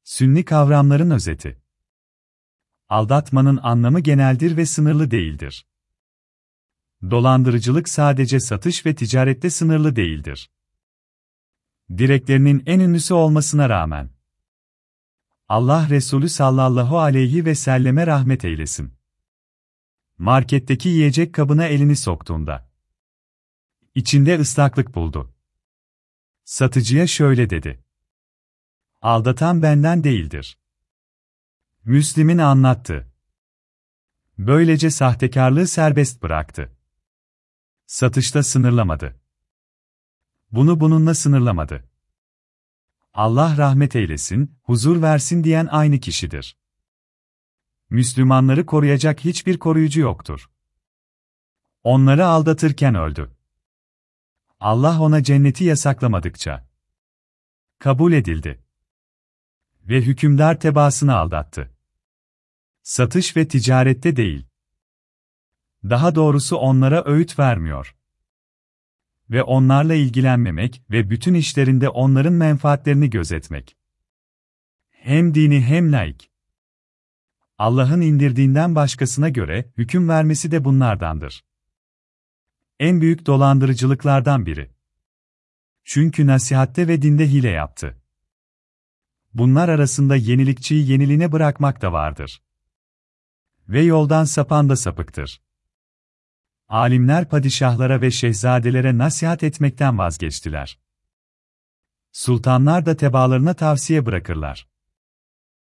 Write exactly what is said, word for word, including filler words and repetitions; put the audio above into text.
Sünni kavramların özeti. Aldatmanın anlamı geneldir ve sınırlı değildir. Dolandırıcılık sadece satış ve ticarette sınırlı değildir. Direklerinin en ünlüsü olmasına rağmen. Allah Resulü sallallahu aleyhi ve selleme rahmet eylesin. Marketteki yiyecek kabına elini soktuğunda İçinde ıslaklık buldu. Satıcıya şöyle dedi: "Aldatan benden değildir." Müslim'in anlattı. Böylece sahtekarlığı serbest bıraktı. Satışta sınırlamadı. Bunu bununla sınırlamadı. Allah rahmet eylesin, huzur versin diyen aynı kişidir. Müslümanları koruyacak hiçbir koruyucu yoktur. Onları aldatırken öldü. Allah ona cenneti yasaklamadıkça kabul edildi. Ve hükümdar tebaasını aldattı. Satış ve ticarette değil. Daha doğrusu onlara öğüt vermiyor. Ve onlarla ilgilenmemek ve bütün işlerinde onların menfaatlerini gözetmek. Hem dini hem laik. Allah'ın indirdiğinden başkasına göre hüküm vermesi de bunlardandır. En büyük dolandırıcılıklardan biri. Çünkü nasihatte ve dinde hile yaptı. Bunlar arasında yenilikçiyi yeniliğine bırakmak da vardır. Ve yoldan sapan da sapıktır. Alimler padişahlara ve şehzadelere nasihat etmekten vazgeçtiler. Sultanlar da tebaalarına tavsiye bırakırlar.